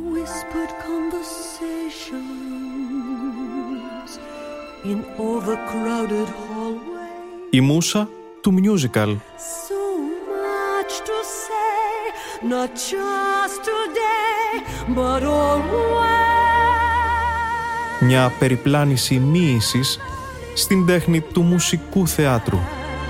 whispered conversations in overcrowded hallways. Η μούσα του musical. So much to say, not just today, but always. Μια περιπλάνηση μοίησης στην τέχνη του μουσικού θεάτρου.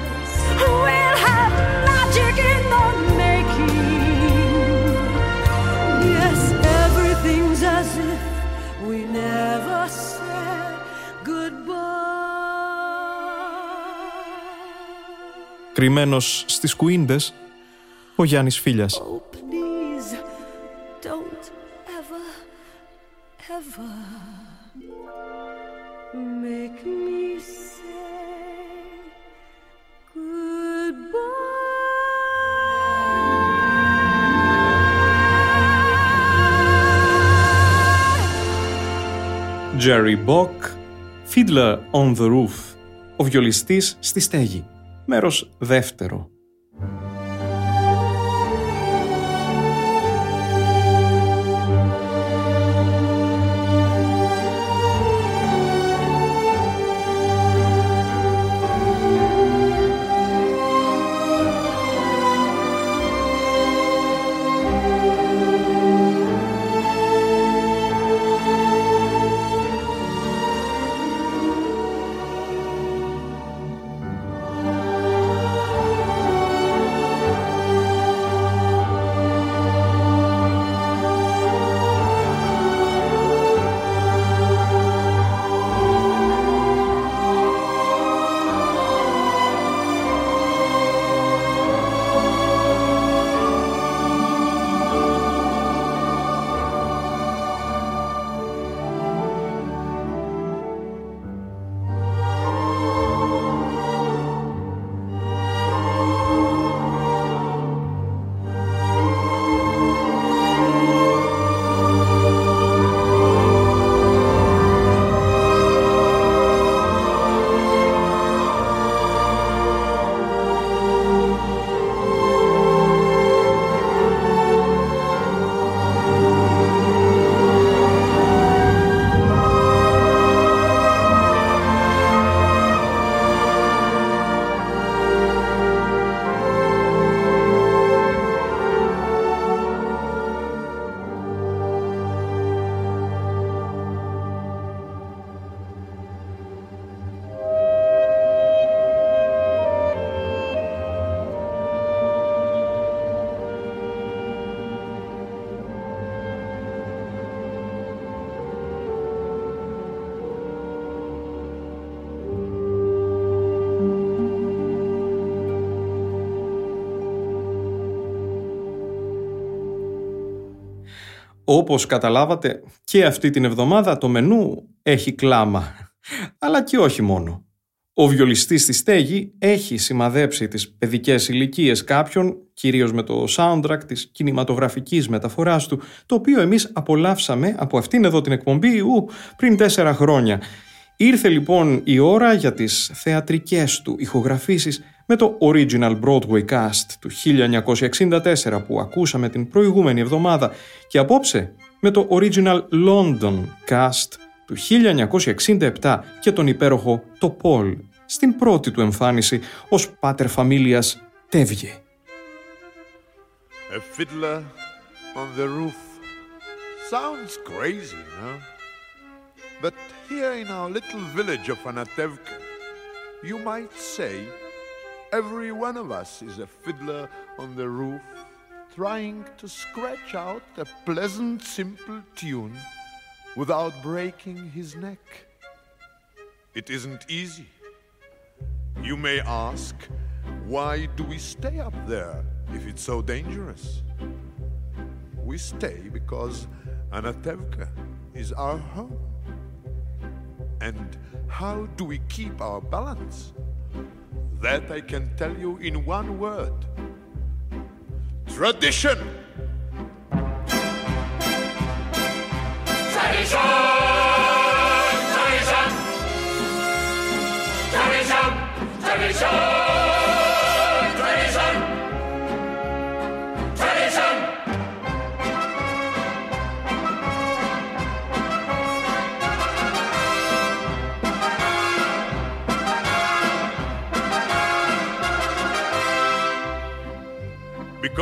Κρυμμένος στις κουίντες, ο Γιάννης Φίλιας. Oh, please, don't ever, ever make me say goodbye. Jerry Bock, Fiddler on the Roof, ο βιολιστής στη στέγη. Μέρος δεύτερο. Όπως καταλάβατε, και αυτή την εβδομάδα το μενού έχει κλάμα. Αλλά και όχι μόνο. Ο βιολιστής στη στέγη έχει σημαδέψει τις παιδικές ηλικίες κάποιων, κυρίως με το soundtrack της κινηματογραφικής μεταφοράς του, το οποίο εμείς απολαύσαμε από αυτήν εδώ την εκπομπή πριν 4 χρόνια. Ήρθε λοιπόν η ώρα για τις θεατρικές του ηχογραφήσεις με το Original Broadway Cast του 1964 που ακούσαμε την προηγούμενη εβδομάδα και απόψε με το Original London Cast του 1967 και τον υπέροχο το Paul στην πρώτη του εμφάνιση ως πάτερ φαμίλιας Τέβιε. A fiddler on the roof. Sounds crazy, no? But here in our little village of Anatevka, you might say every one of us is a fiddler on the roof, trying to scratch out a pleasant, simple tune without breaking his neck. It isn't easy. You may ask, why do we stay up there if it's so dangerous? We stay because Anatevka is our home. And how do we keep our balance? That I can tell you in one word. Tradition! Tradition! Tradition! Tradition! Tradition! Tradition! Tradition!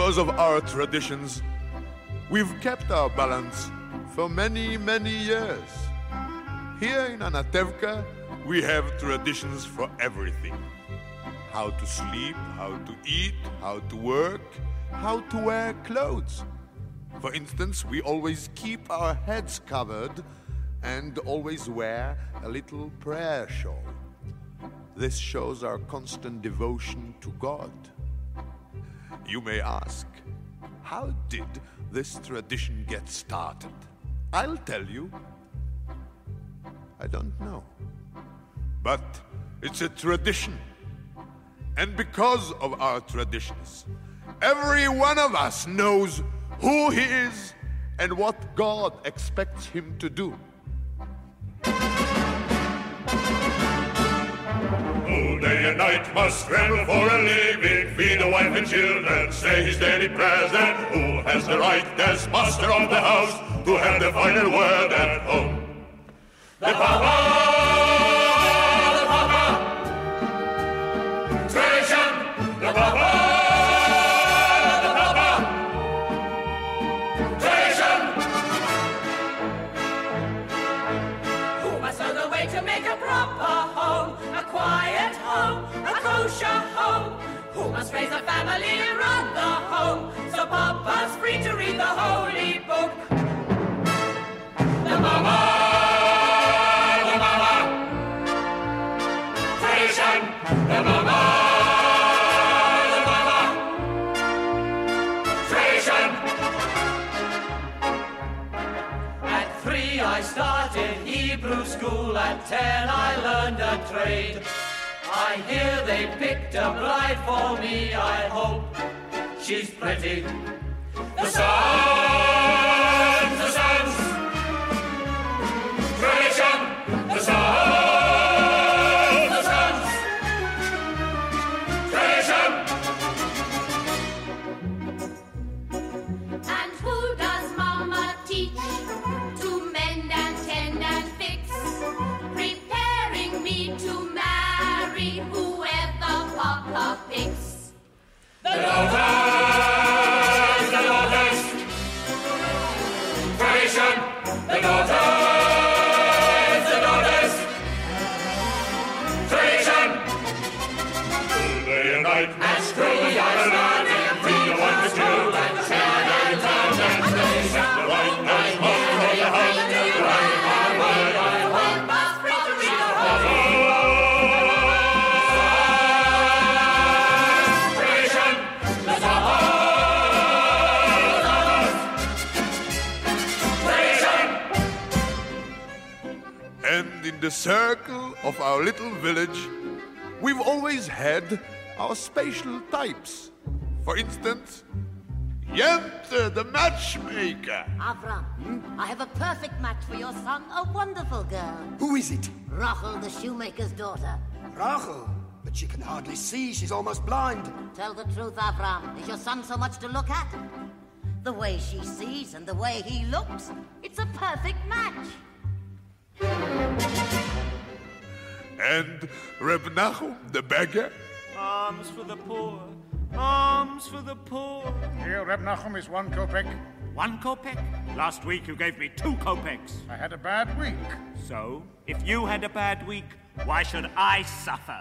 because of our traditions, we've kept our balance for many, many years. Here in Anatevka, we have traditions for everything. How to sleep, how to eat, how to work, how to wear clothes. For instance, we always keep our heads covered and always wear a little prayer shawl. This shows our constant devotion to God. You may ask, how did this tradition get started? I'll tell you. I don't know. But it's a tradition. And because of our traditions, every one of us knows who he is and what God expects him to do. Who day and night must scramble for a living, feed the wife and children, say his daily prayers, and who has the right as master of the house to have the final word at home? The Papa! The Papa! Tradition! The Papa! The Papa! Tradition! Who must know the way to make a proper home, a quiet home, a kosher home? Who must raise a family and run the home, so Papa's free to read the holy book? The Mama! The Mama, the Mama, tradition. At 3 I started Hebrew school, at 10 I learned a trade. I hear they picked a bride for me, I hope she's pretty. The sons, tradition, the sons. The daughters, tradition, the daughters, tradition. Day and night, as true as I started, free the one to do, and share their time and place. The right as master of the house, the right my word, I hope must free to read the whole. In the circle of our little village, we've always had our special types. For instance, Yente, the matchmaker. Avram, I have a perfect match for your son, a wonderful girl. Who is it? Rachel, the shoemaker's daughter. Rachel? But she can hardly see, she's almost blind. Tell the truth, Avram. Is your son so much to look at? The way she sees and the way he looks, it's a perfect match. And Reb Nachum, the beggar. Alms for the poor, alms for the poor. Here, Reb Nachum is 1 kopeck. 1 kopeck? Last week you gave me 2 kopecks. I had a bad week. So, if you had a bad week, why should I suffer?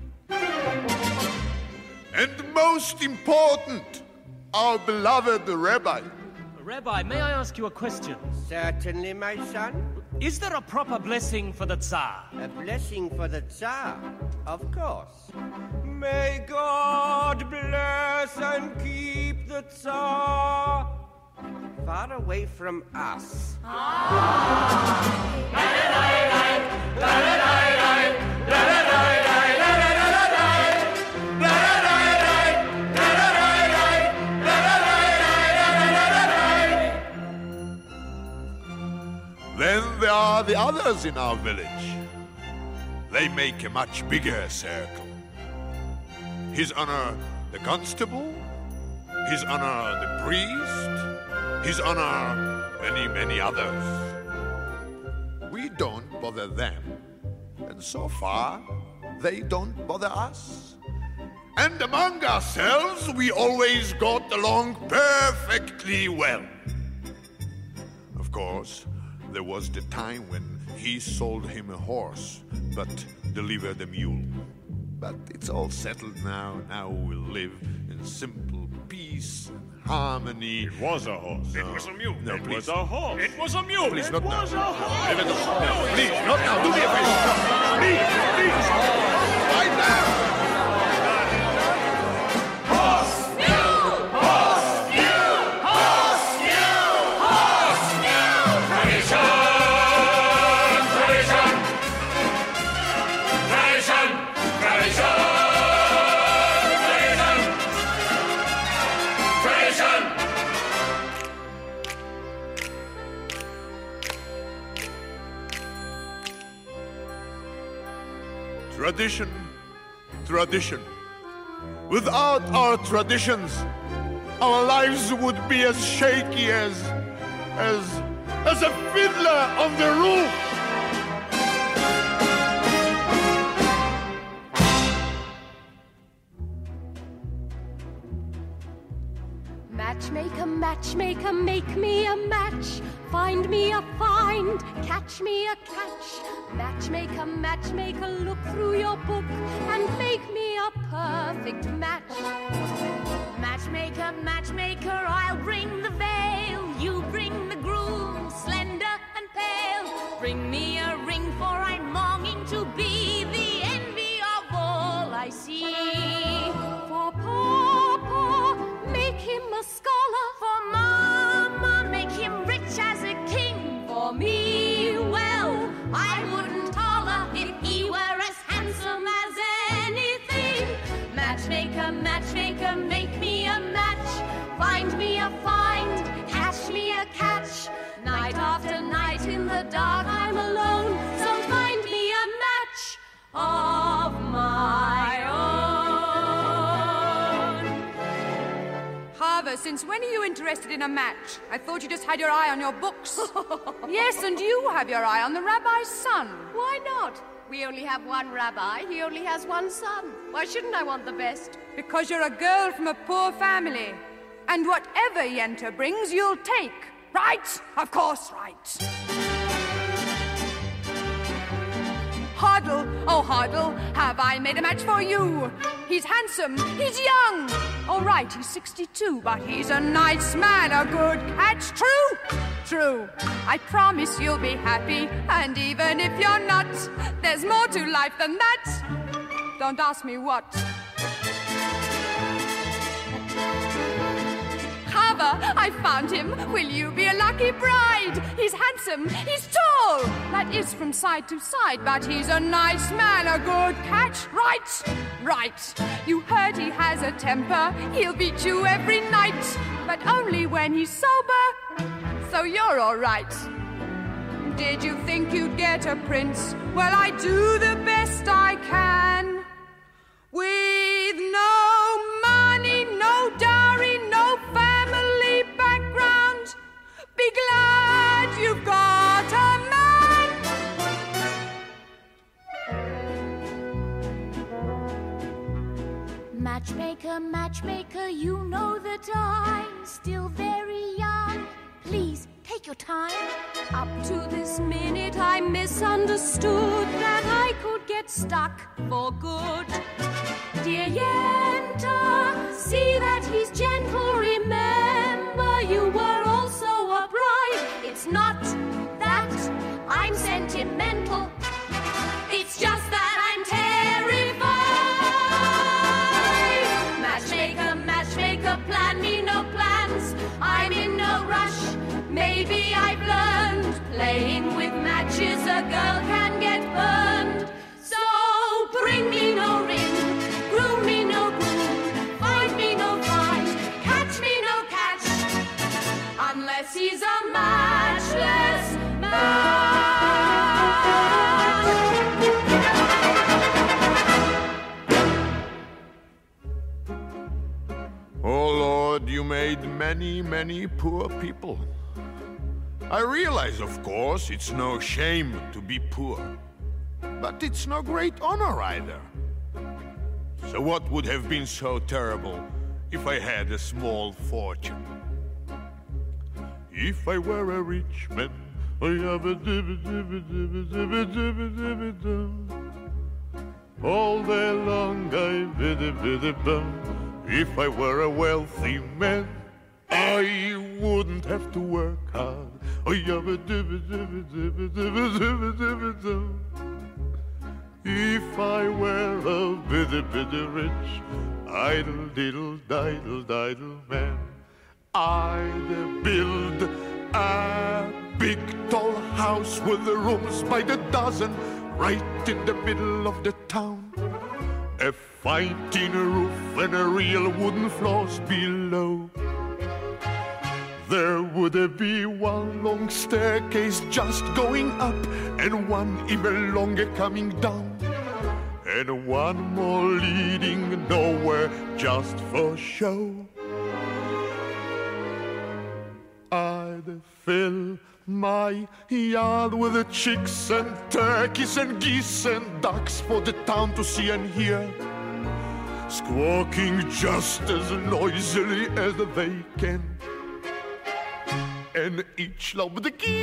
And most important, our beloved Rabbi. Rabbi, may I ask you a question? Certainly, my son. Is there a proper blessing for the Tsar? A blessing for the Tsar? Of course. May God bless and keep the Tsar far away from us. Then there are the others in our village. They make a much bigger circle. His Honor the Constable, His Honor the Priest, His Honor many, many others. We don't bother them, and so far they don't bother us. And among ourselves, we always got along perfectly well. Of course, there was the time when he sold him a horse, but delivered a mule. But it's all settled now. Now we'll live in simple peace and harmony. It was a horse. No. It was a mule. No, it please. was a horse. It was a mule. Please, it not was now. a horse. Leave it alone. No, please, not now. Do me a favor. Please, please. Right now. Horse mule! Horse mule! Horse mule! Horse mule! Tradition! Tradition! Tradition! Tradition! Tradition! Tradition! Tradition, tradition. Without our traditions, our lives would be as shaky as a fiddler on the roof. Matchmaker, matchmaker, make me a match. Find me a find, catch me a catch. Matchmaker, matchmaker, look through your book and make me a perfect match. Matchmaker, matchmaker, I'll bring the veil. You bring the groom, slender and pale. Bring me a ring, for I'm longing to be the envy of all I see. For Papa, make him a scholar. For Mama, make him rich as a king. For me, well, I wouldn't holler if he were as handsome as anything. Matchmaker, matchmaker, make me a match. Find me a find, catch me a catch. Night after night in the dark I'm alone, so find me a match of my own. Harver, since when are you interested in a match? I thought you just had your eye on your books. Yes, and you have your eye on the rabbi's son. Why not? We only have one rabbi, he only has one son. Why shouldn't I want the best? Because you're a girl from a poor family. And whatever Yenta brings, you'll take. Right? Of course, right. Hoddle, oh Hoddle, have I made a match for you? He's handsome, he's young. All right, he's 62, but he's a nice man, a good catch. True? True. I promise you'll be happy, and even if you're not, there's more to life than that. Don't ask me what. Harver, I found him. Will you be a lucky bride? He's handsome, he's tall. That is from side to side, but he's a nice man, a good catch. Right, right. You heard he has a temper. He'll beat you every night, but only when he's sober. So you're all right. Did you think you'd get a prince? Well, I do the best I can. With no money, no dowry, no family background. Be glad you've got a man. Matchmaker, matchmaker, you know that I'm still very young. Please, take your time. Up to this minute I misunderstood that I could get stuck for good. Dear Yenta, see that he's gentle. Remember, you were also a bride. It's not that I'm sentimental. It's just that I'm terrified. Matchmaker, matchmaker, plan me no plans. I'm in no rush. Maybe I've learned playing with matches a girl can get burned. So bring me no ring, groom me no groom, find me no find, catch me no catch, unless he's a matchless man. Oh Lord, you made many, many poor people. I realize, of course, it's no shame to be poor. But it's no great honor either. So what would have been so terrible if I had a small fortune? If I were a rich man, all day long I biddy-biddy-bum. If I were a wealthy man, I wouldn't have to work hard. If I were a biddy-biddy rich, idle-diddle-diddle-diddle man, I'd build a big tall house with the rooms by the dozen, right in the middle of the town. A fine tin roof and a real wooden floors below. There would be one long staircase just going up, and one even longer coming down, and one more leading nowhere just for show. I'd fill my yard with the chicks and turkeys and geese and ducks for the town to see and hear, squawking just as noisily as they can. And each love with the key,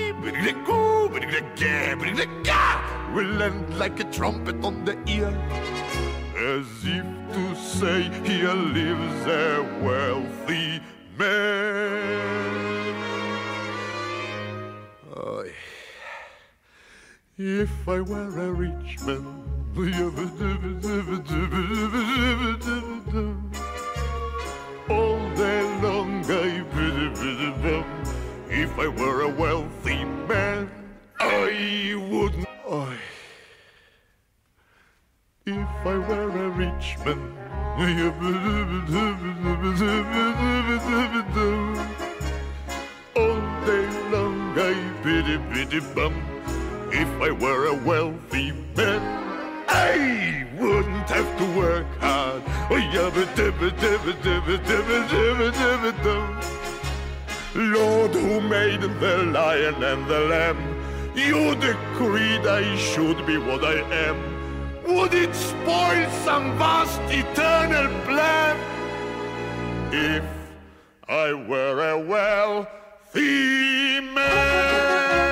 will end like a trumpet on the ear, as if to say, here lives a wealthy man. If I were a rich man, all day long I biddy-biddy-bum. If I were a wealthy man, I wouldn't. If I were a rich man, all day long I biddy-biddy-bum. If I were a wealthy man, I wouldn't have to work hard. Lord, who made the lion and the lamb, you decreed I should be what I am. Would it spoil some vast eternal plan if I were a wealthy man?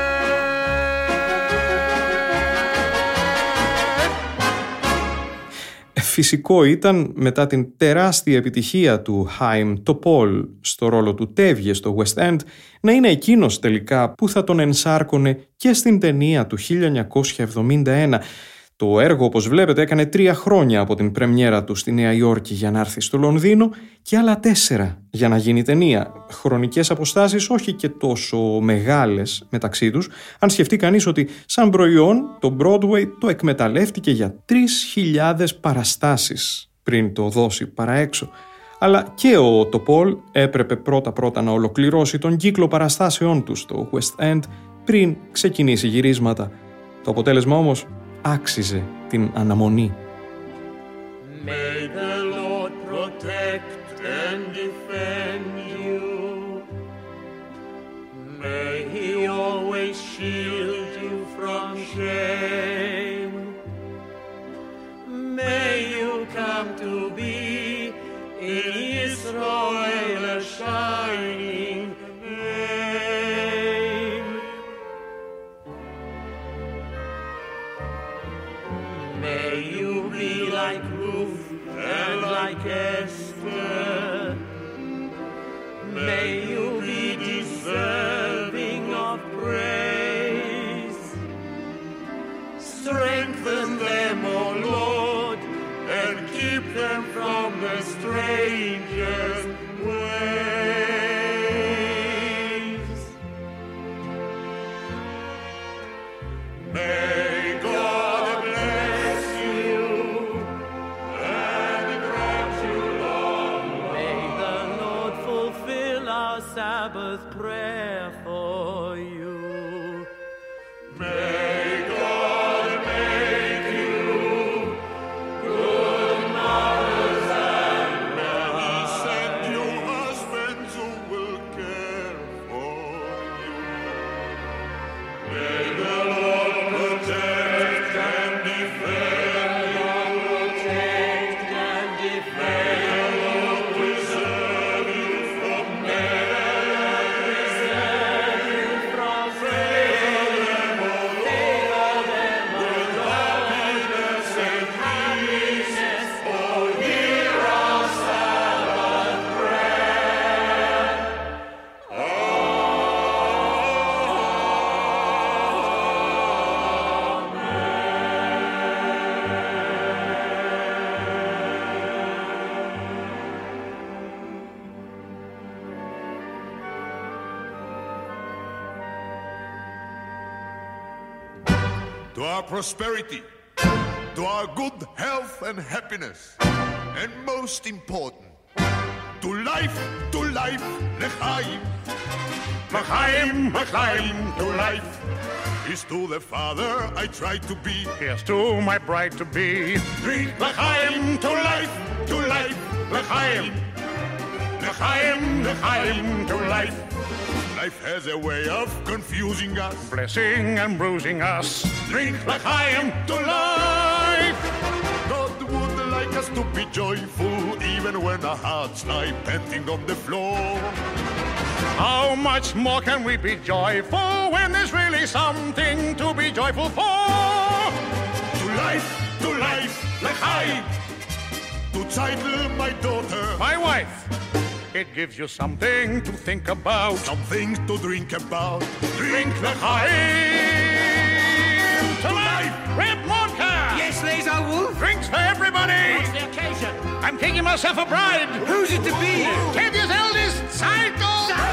Φυσικό ήταν, μετά την τεράστια επιτυχία του Chaim Topol στο ρόλο του Τέβιε στο West End, να είναι εκείνος τελικά που θα τον ενσάρκωνε και στην ταινία του 1971. Το έργο, όπως βλέπετε, έκανε 3 χρόνια από την πρεμιέρα του στη Νέα Υόρκη για να έρθει στο Λονδίνο και άλλα 4 για να γίνει ταινία. Χρονικές αποστάσεις όχι και τόσο μεγάλες μεταξύ τους, αν σκεφτεί κανείς ότι σαν προϊόν το Broadway το εκμεταλλεύτηκε για 3.000 παραστάσεις πριν το δώσει παραέξω. Αλλά και ο Τοπόλ έπρεπε πρώτα να ολοκληρώσει τον κύκλο παραστάσεών του στο West End πριν ξεκινήσει γυρίσματα. Το αποτέλεσμα όμως άξιζε την αναμονή. May the Lord protect and defend you. May He always shield you from shame. May you come to be in Israel a shining name. May you be like Ruth and like Esther. May you be deserving of praise. Strengthen them, O Lord, and keep them from the strangers' ways. May God bless you and grant you long life. May the Lord fulfill our Sabbath prayer for you. May God make you good mothers and may He send you husbands who will care for you. May the Lord protect and defend you. Protect and to our prosperity, to our good health and happiness, and most important, to life, l'chaim. L'chaim, l'chaim, to life. Here's to the father I try to be. Here's to my bride to be. Drink l'chaim, to life, l'chaim. L'chaim, l'chaim, to life. Life has a way of confusing us, blessing and bruising us. Drink l'chaim to life. God would like us to be joyful, even when our hearts lie panting on the floor. How much more can we be joyful when there's really something to be joyful for? To life, l'chaim. To Tzeitel, my daughter, my wife. It gives you something to think about, something to drink about. Drink l'chaim to life. Reb Monka. Yes, Laser Wolf. Drinks for everybody. What's the occasion? I'm taking myself a bride. Who's it to be? Teddy's eldest, Psycho.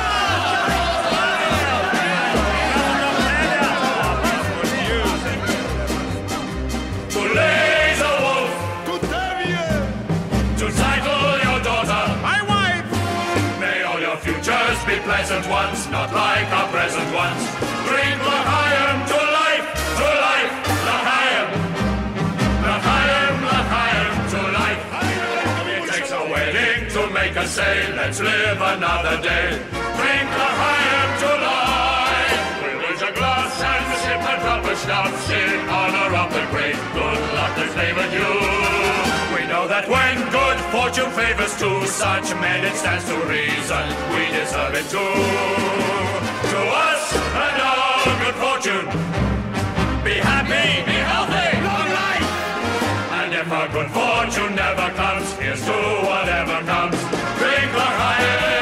To Laser Wolf. To Tevye. To Psycho, your daughter. My wife. May all your futures be pleasant ones, not like our present ones. Drink l'chaim to life, l'chaim. L'chaim, l'chaim to life. It takes a wedding to make us say, let's live another day. Drink l'chaim to life. We'll raise a glass and sip a drop of schnapps in honor of the great good luck that favored you. We know that when good fortune favors two such men, it stands to reason we deserve it too. To us and our good fortune, be happy, be healthy, long life. And if our good fortune never comes, here's to whatever comes. Drink l'chaim.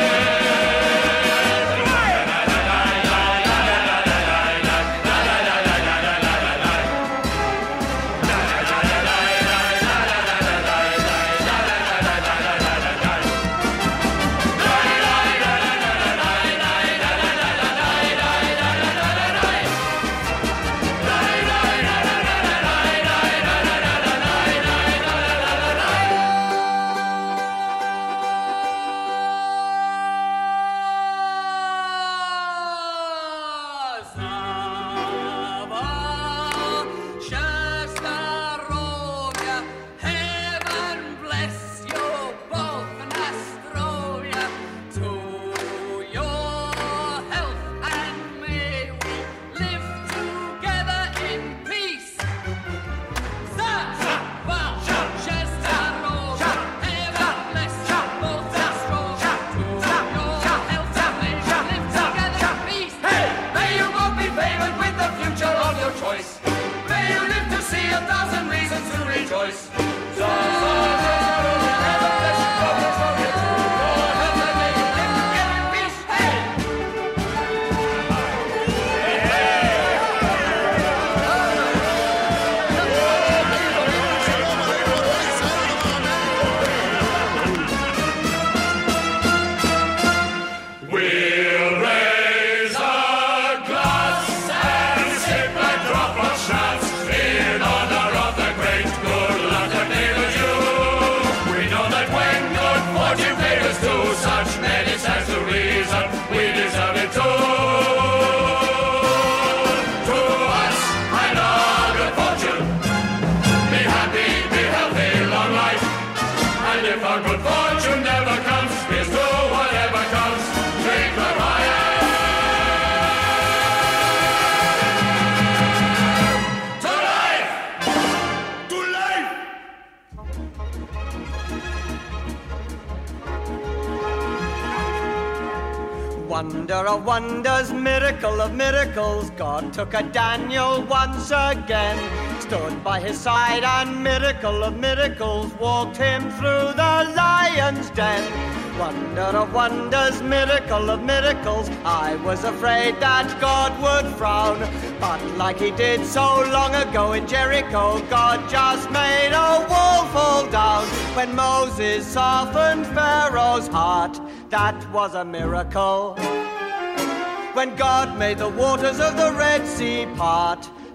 Wonder of wonders, miracle of miracles, God took a Daniel once again, stood by his side and miracle of miracles, walked him through the lion's den. Wonder of wonders, miracle of miracles, I was afraid that God would frown, but like he did so long ago in Jericho, God just made a wall fall down. When Moses softened Pharaoh's heart, that was a miracle. When God made the waters of the Red Sea part,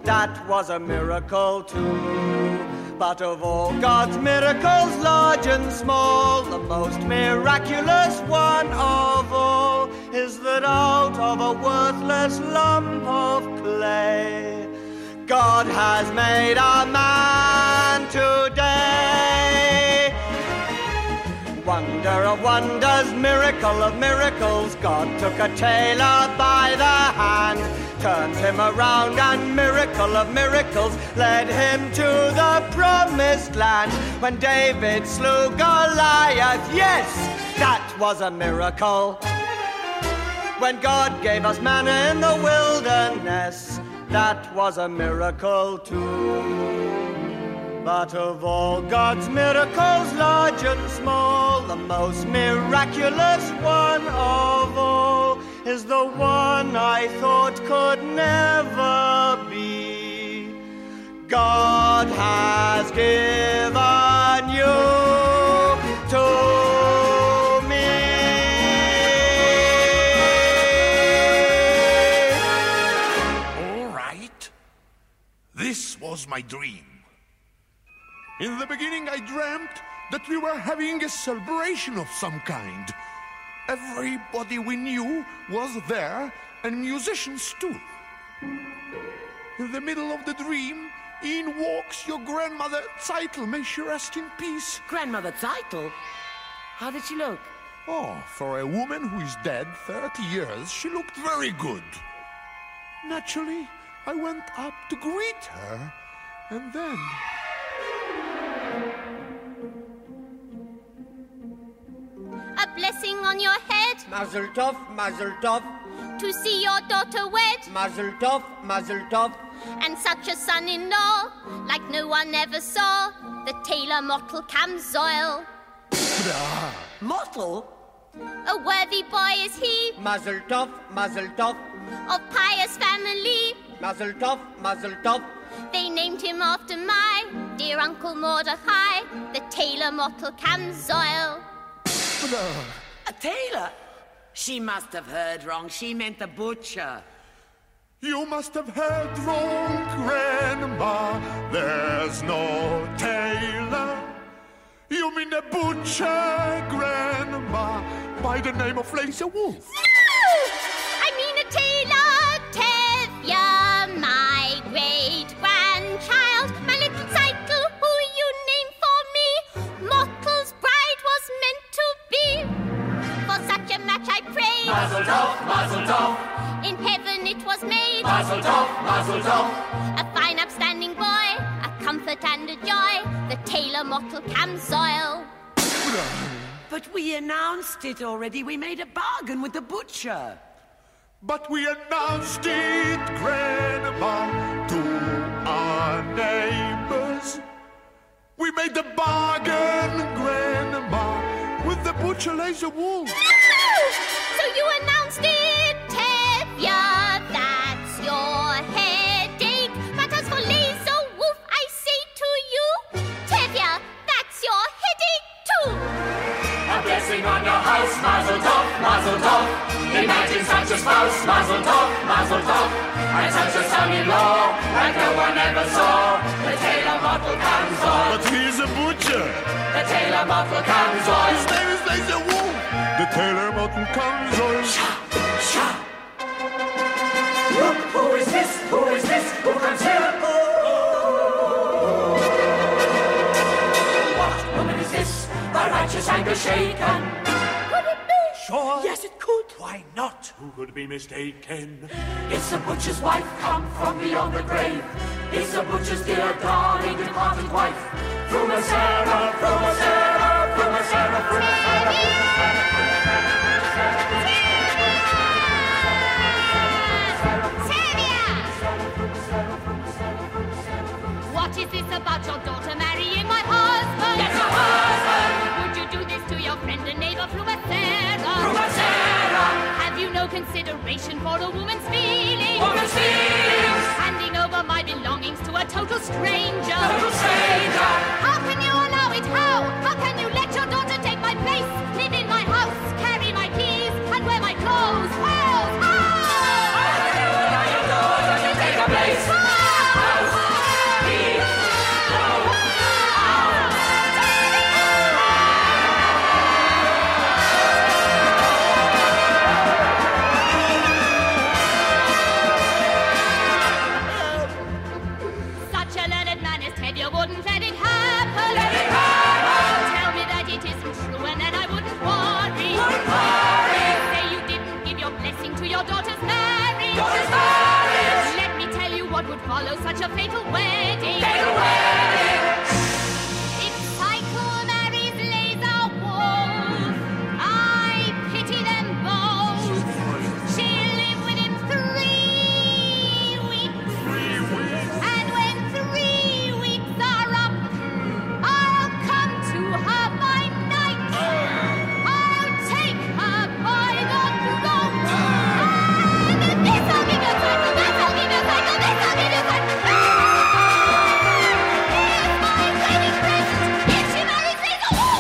that was a miracle too. But of all God's miracles, large and small, the most miraculous one of all is that out of a worthless lump of clay, God has made a man today. Wonder of wonders, miracle of miracles, God took a tailor by the hand, turned him around and miracle of miracles led him to the promised land. When David slew Goliath, yes, that was a miracle. When God gave us manna in the wilderness, that was a miracle too. But of all God's miracles, large and small, the most miraculous one of all is the one I thought could never be. God has given you to me. All right. This was my dream. In the beginning, I dreamt that we were having a celebration of some kind. Everybody we knew was there, and musicians too. In the middle of the dream, in walks your grandmother Zeitel, may she rest in peace. Grandmother Zeitel? How did she look? Oh, for a woman who is dead 30 years, she looked very good. Naturally, I went up to greet her, and then... A blessing on your head. Mazel tov, mazel tov. To see your daughter wed. Mazel tov, mazel tov. And such a son-in-law, like no one ever saw. The tailor Mottel Camzoil. Mottel? A worthy boy is he. Mazel tov, mazel tov. Of pious family. Mazel tov, mazel tov. They named him after my dear Uncle Mordechai, the tailor Mottel Camzoil. A tailor? She must have heard wrong. She meant the butcher. You must have heard wrong, Grandma. There's no tailor. You mean a butcher, Grandma, by the name of Laser Wolf. No! I mean a tailor, Tevye, my great-grandchild, my little Zeitel, who you named for me. Mottel's bride was meant to be. For such a match I prayed. Mazel tov, mazel tov. In heaven it was made. Mazel tov, mazel tov. A fine upstanding boy, a comfort and a joy, the tailor Mottel Camzoil. But we announced it already. We made a bargain with the butcher. But we announced it, Grandma, to our neighbors. We made the bargain, Grandma, with the butcher Laser Wolf. No! So you announced it, Tevye, that's your headache. But as for Laser Wolf, I say to you, Tevye, that's your headache too. A blessing on your house, mazel tov, mazel tov. Imagine such a spouse, mazel tov, mazel tov. And such a son-in-law, like no one ever saw. The tailor Mottel Camzoil. But he's a butcher. The tailor Mottel Camzoil. His name is Laser Wolf. The tailor Mottel Camzoil. Sha, sha. Look, who is this? Who is this? Who comes here? What woman is this? By righteous anger shaken. Could it be? Sure. Yes, it could. Why not? Who could be mistaken? It's the butcher's wife come from beyond the grave. It's the butcher's dear darling departed wife. From a Sarah, from a Sarah, from a Sarah, from a What is this about your daughter marrying my husband? Yes, your husband! Would you do this to your friend and neighbor, Fluacera? Fluacera! Have you no consideration for a woman's feelings? Woman's feelings! Handing over my belongings to a total stranger. Total stranger! How can you allow it? How? How can you let your daughter take my place? Live in my house, carry my keys, and wear my clothes? How? How can you allow your daughter to take a place? How? could follow such a fatal wedding. Fatal wedding! If Cycle marries Laser Wolf, I pity them both. She'll live with him 3 weeks. 3 weeks? And when 3 weeks are up, I'll come to her by night. I'll take her by the throat. And this I'll give you a cycle, that I'll give you a cycle, this I'll give you a cycle. Here's my wedding present if she marries Laser Wolf.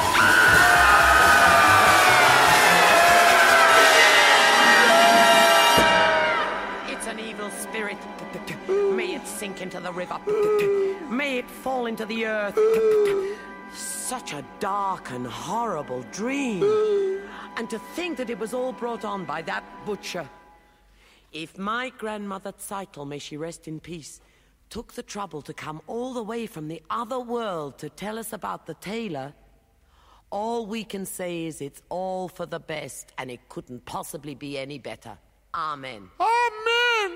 It's an evil spirit. May it sink into the river. May it fall into the earth. Such a dark and horrible dream. And to think that it was all brought on by that butcher. If my grandmother Zeitel, may she rest in peace, took the trouble to come all the way from the other world to tell us about the tailor, all we can say is it's all for the best, and it couldn't possibly be any better. Amen. Amen!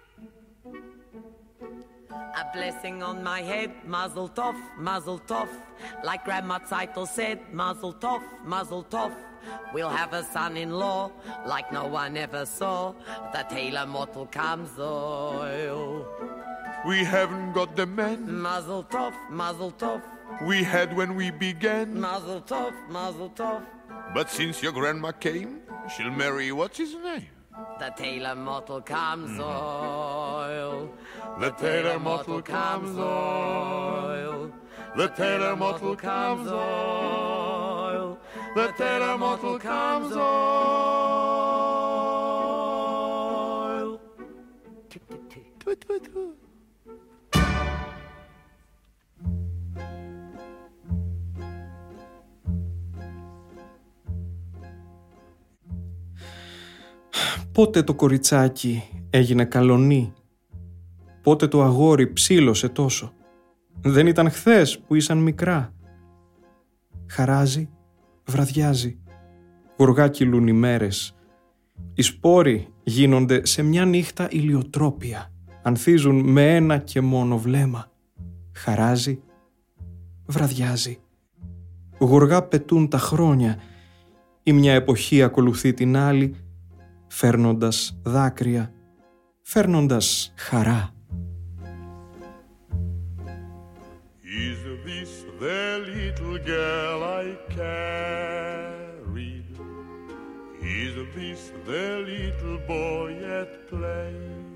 A blessing on my head, mazel tov, mazel tov. Like Grandma Zeitel said, mazel tov, mazel tov. We'll have a son-in-law like no one ever saw. The tailor mortal comes oil. We haven't got the men Mazel tov, mazel tov. we had when we began. Mazel tov, mazel tov. But since your grandma came, she'll marry what's his name? The tailor mortal comes oil. The tailor mortal comes oil. The tailor mortal comes oil. The tailor mortal comes oil. Πότε το κοριτσάκι έγινε καλονί, πότε το αγόρι ψήλωσε τόσο. Δεν ήταν χθες που ήσαν μικρά. Χαράζει, βραδιάζει, γοργά κυλούν οι μέρες. Οι σπόροι γίνονται σε μια νύχτα ηλιοτρόπια, ανθίζουν με ένα και μόνο βλέμμα. Χαράζει, βραδιάζει, γοργά πετούν τα χρόνια. Η μια εποχή ακολουθεί την άλλη, φέρνοντας δάκρυα, φέρνοντας χαρά. Is this the little girl I carried? Is this the little boy at play?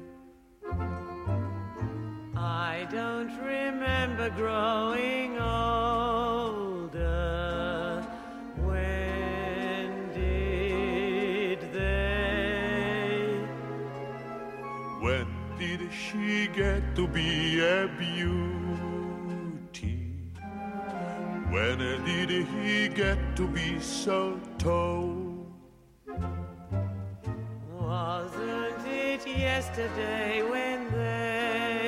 I don't remember growing older. When did they? When did she get to be a beauty? When did he get to be so tall? Wasn't it yesterday when they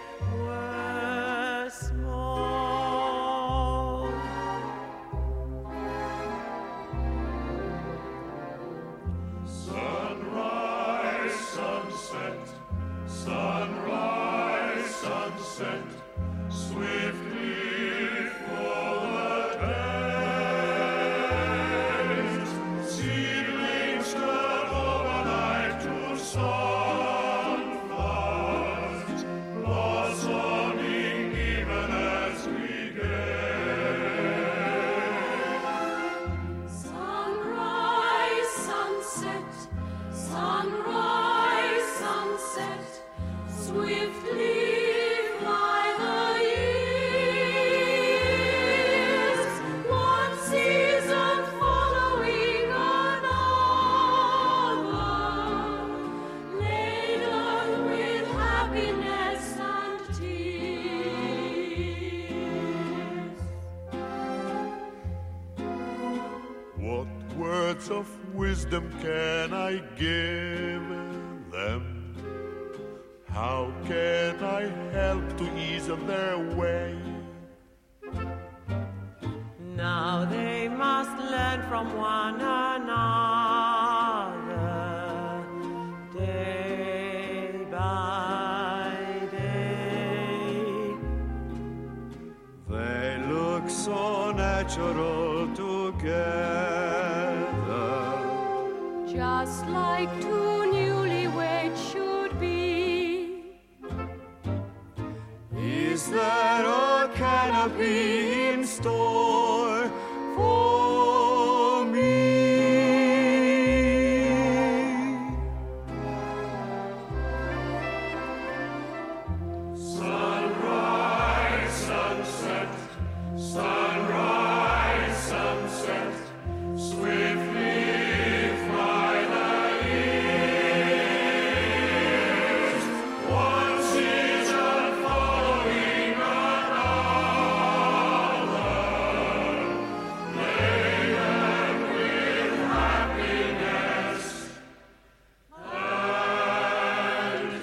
were small? Sunrise, sunset, sunrise, sunset, swiftly for the days. Seedlings turn overnight to sunflowers, blossoming even as we gaze. Sunrise, sunset, sunrise, sunset, swiftly fly the years, one season following another, laden with happiness and tears. What words of wisdom can I give them? How can I help to ease their way? Now they must learn from one another, day by day. natural together. Just like two newlyweds should be. Is there a canopy in store for me? Sunrise, sunset, sunrise, sunset, swiftly fly the years. One season following another, laden with happiness and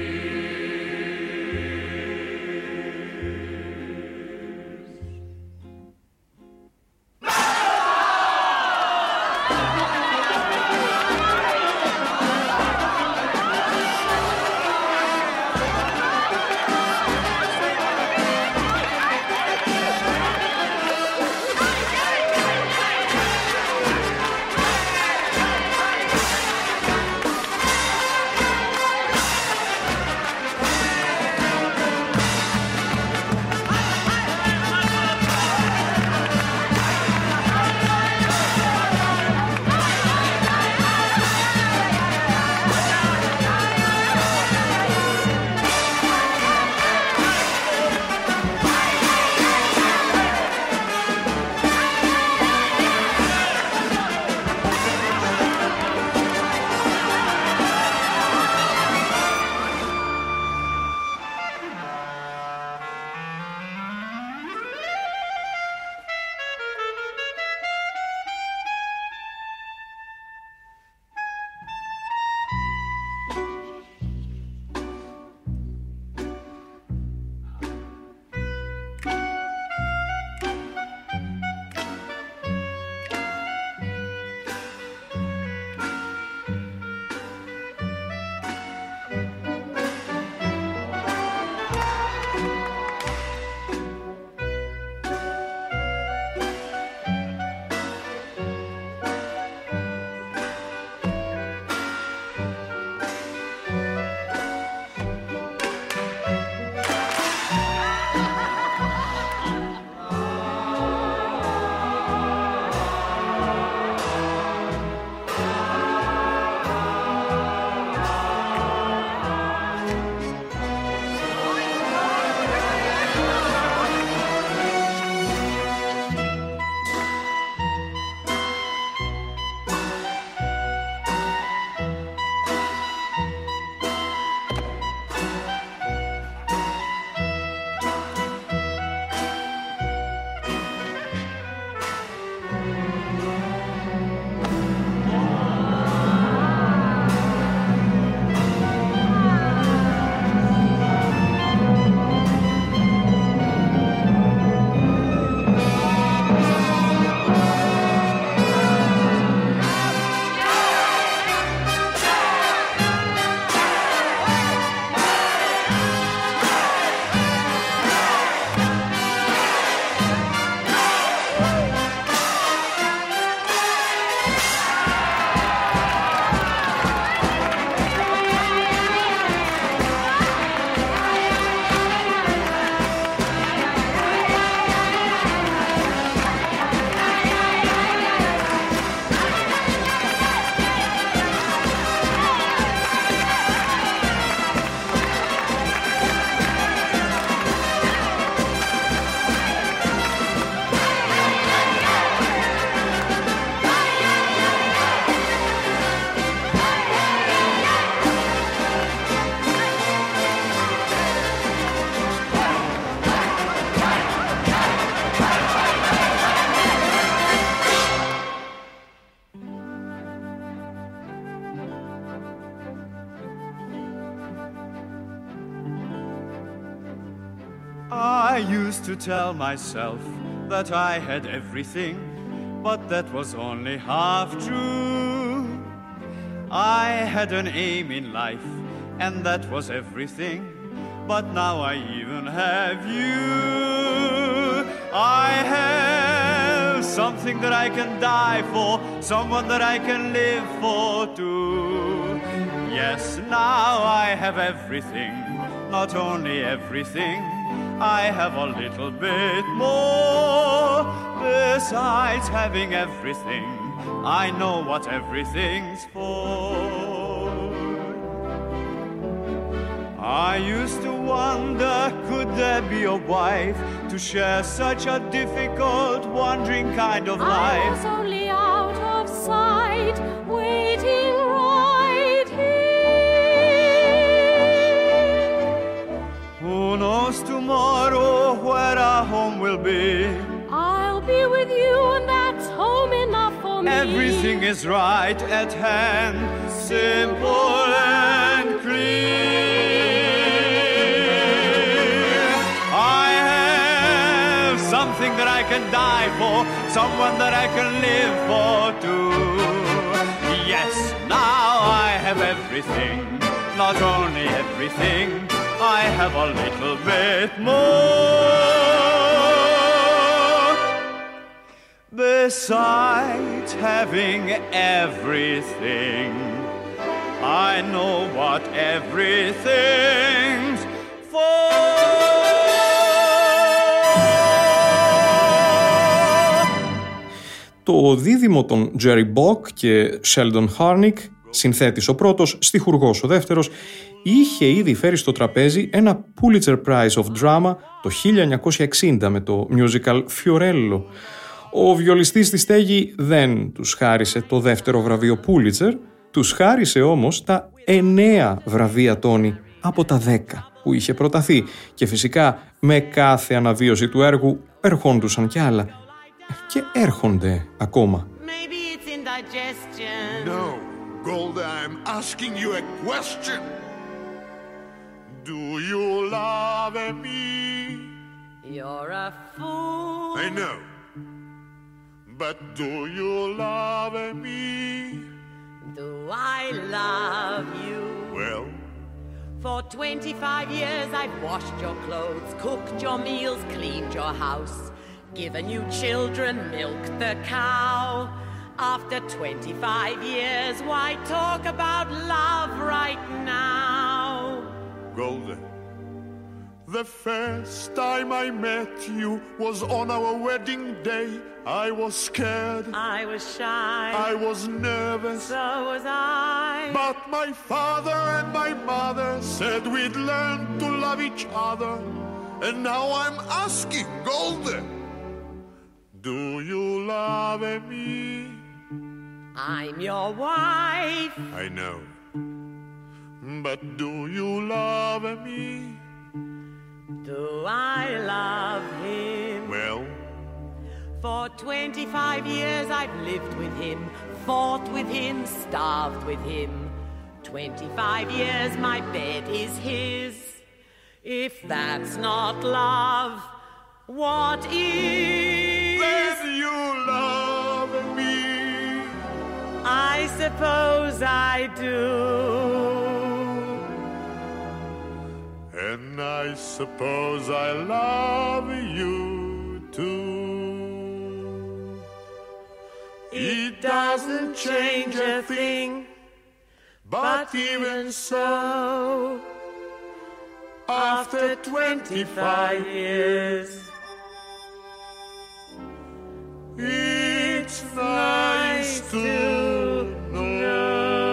I used to tell myself that I had everything, but that was only half true. I had an aim in life, and that was everything, but now I even have you. I have something that I can die for, someone that I can live for too. Yes, now I have everything, not only everything, I have a little bit more. Besides having everything, I know what everything's for. I used to wonder, could there be a wife to share such a difficult, wandering kind of life? I was only out of sight, waiting right here. Who knows tomorrow where our home will be? I'll be with you, and that's home enough for me. Everything is right at hand, simple and clear. I have something that I can die for, someone that I can live for too. Yes, now I have everything, not only everything, I have a little bit more. Besides having everything, I know what everything's for. Το δίδυμο των Jerry Bock και Sheldon Harnick, συνθέτης ο πρώτος, στιχουργός ο δεύτερος, είχε ήδη φέρει στο τραπέζι ένα Pulitzer Prize of Drama το 1960 με το musical Fiorello. Ο βιολιστής στη στέγη δεν τους χάρισε το δεύτερο βραβείο Pulitzer, τους χάρισε όμως τα 9 βραβεία Τόνι από τα 10 που είχε προταθεί και φυσικά με κάθε αναβίωση του έργου ερχόντουσαν κι άλλα και έρχονται ακόμα. No, Golda, I'm asking you a question. Do you love me? You're a fool. I know. But do you love me? Do I love you? Well? For 25 years I've washed your clothes, cooked your meals, cleaned your house, given you children, milked the cow. After 25 years, why talk about love right now? Golden, the first time I met you was on our wedding day. I was scared. I was shy. I was nervous. So was I. But my father and my mother said we'd learn to love each other. And now I'm asking, Golden, do you love me? I'm your wife. I know. But do you love me? Do I love him? Well? For 25 years I've lived with him, fought with him, starved with him. 25 years my bed is his. If that's not love, what is? Then you love me. I suppose I do. And I suppose I love you too. It doesn't change a thing, but even so, after 25 years, it's nice to know.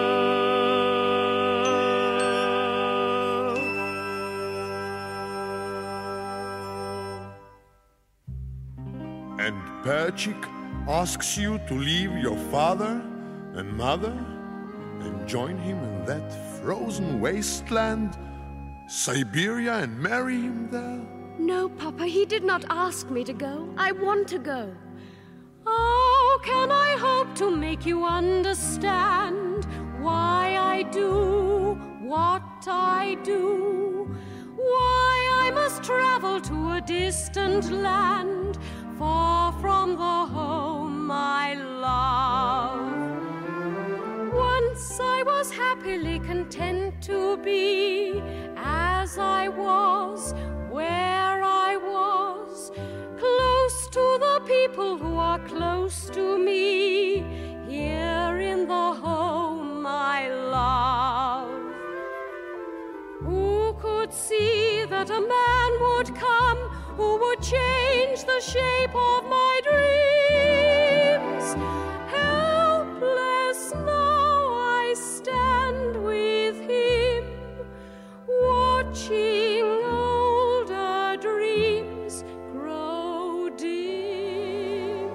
And Perchik asks you to leave your father and mother and join him in that frozen wasteland, Siberia, and marry him there? No, Papa, he did not ask me to go. I want to go. How can I hope to make you understand why I do what I do? Why I must travel to a distant land, far from the home I love. Once I was happily content to be as I was, where I was, close to the people people who are close to me here in the home I love. Who could see that a man would come who would change the shape of my dreams? Helpless now I stand with him, watching older dreams grow dim.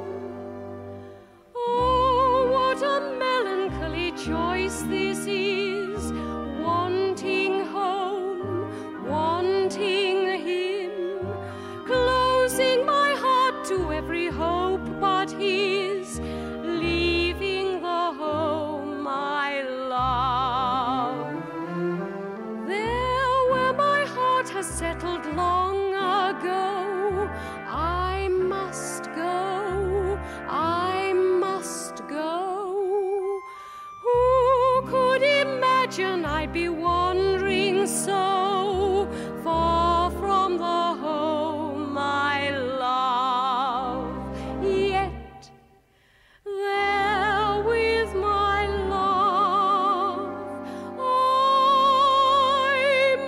Oh, what a melancholy choice this is, wanting home, wanting him, closing my heart to every hope but his, leaving the home I love. There where my heart has settled long ago, I must go, I must go. Who could imagine I'd be wandering so far from the home I love? Yet there with my love I'm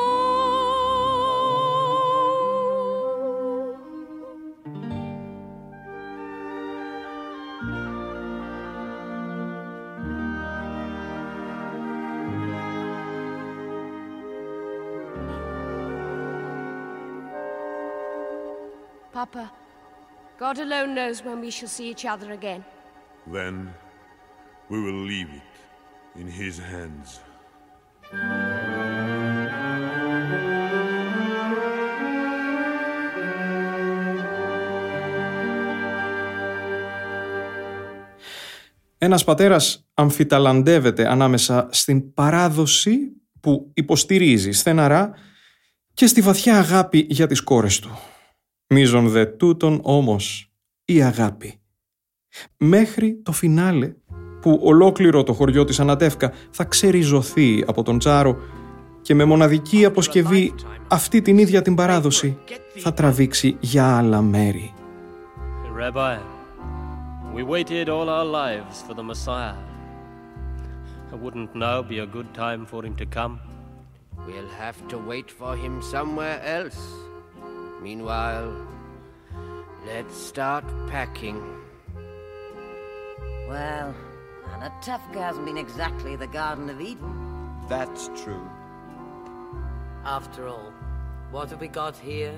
Papa, God alone knows when we shall see each other again. Then we will leave it in his hands. Ένας πατέρας αμφιταλαντεύεται ανάμεσα στην παράδοση που υποστηρίζει στεναρά και στη βαθιά αγάπη για τις κόρες του. Μείζον δε τούτον όμως η αγάπη. Μέχρι το φινάλε που ολόκληρο το χωριό της Ανατεύκα θα ξεριζωθεί από τον Τσάρο και με μοναδική αποσκευή αυτή την ίδια την παράδοση θα τραβήξει για άλλα μέρη. Rabbi, we waited all our lives for the Messiah. Wouldn't now be a good time for him to come? We'll have to wait for him somewhere else. Meanwhile, let's start packing. Well, Anatevka hasn't been exactly the Garden of Eden. That's true. After all, what have we got here?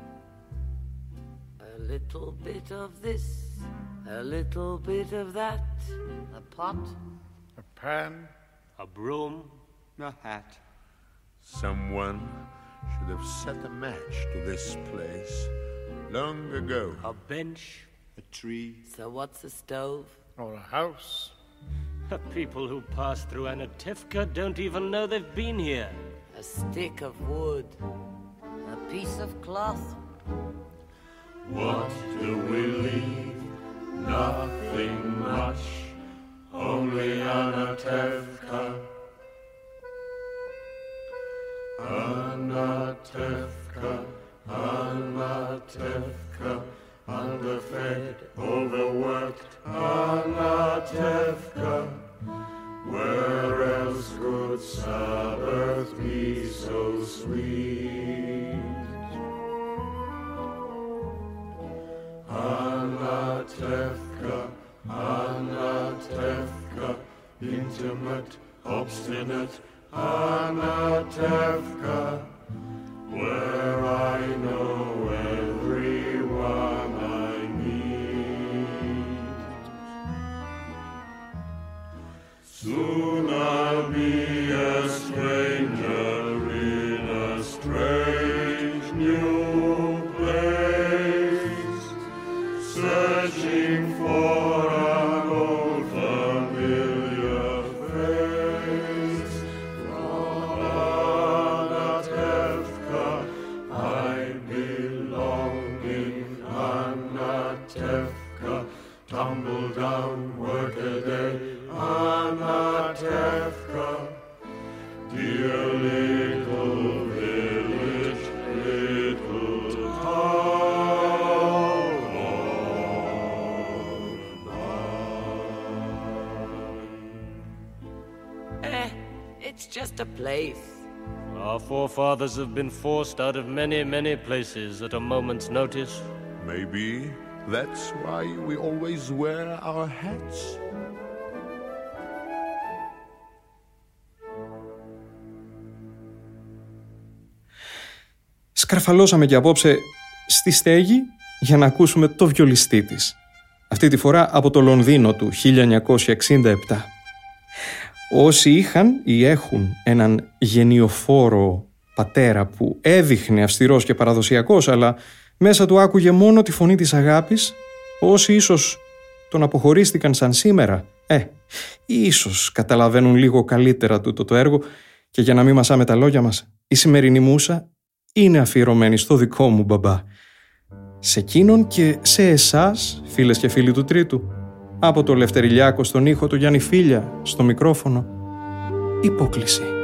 A little bit of this, a little bit of that. A pot, A pan, A broom, a hat. Someone should have set a match to this place long ago. a bench. A tree. So what's a stove? or a house. The people who pass through Anatevka don't even know they've been here. A stick of wood. a piece of cloth. What do we leave? Nothing much, only Anatevka. Anatevka, Anatevka, underfed, overworked, Anatevka. Where else could Sabbath be so sweet? Anatevka, Anatevka, intimate, obstinate, Anatevka, where I know everyone I meet. Soon I'll be a stranger in a strange new place, searching for an old familiar face. From Anatevka I belong in Anatevka. Tumble down, work a day, Anatevka. Dear little village, little a place. Our forefathers have been forced out of many, many places at a moment's notice. Maybe that's why we always wear our hats. Σκαρφαλώσαμε και απόψε στη στέγη για να ακούσουμε το βιολιστή της. Αυτή τη φορά από το Λονδίνο του 1967. Όσοι είχαν ή έχουν έναν γενιοφόρο πατέρα που έδειχνε αυστηρός και παραδοσιακός, αλλά μέσα του άκουγε μόνο τη φωνή της αγάπης, όσοι ίσως τον αποχωρίστηκαν σαν σήμερα, ίσως καταλαβαίνουν λίγο καλύτερα τούτο το έργο, και για να μην μασάμε τα λόγια μας, η σημερινή μούσα είναι αφιερωμένη στο δικό μου μπαμπά. Σε εκείνον και σε εσάς, φίλες και φίλοι του Τρίτου. Από το Λευτερηλιάκο στον ήχο, του Γιάννη Φίλια στο μικρόφωνο. Υπόκληση.